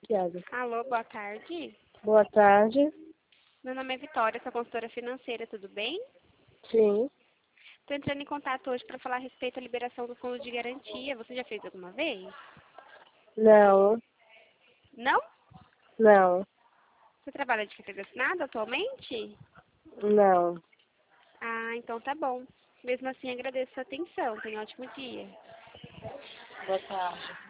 anunciada. Alô, boa tarde. Boa tarde. Meu nome é Vitória, sou consultora financeira, tudo bem? Sim. Estou entrando em contato hoje para falar a respeito da liberação do fundo de garantia. Você já fez alguma vez? Não. Não? Não. Você trabalha de carteira assinada atualmente? Não. Ah, então tá bom. Mesmo assim, agradeço a sua atenção. Tenha um ótimo dia. Boa tarde.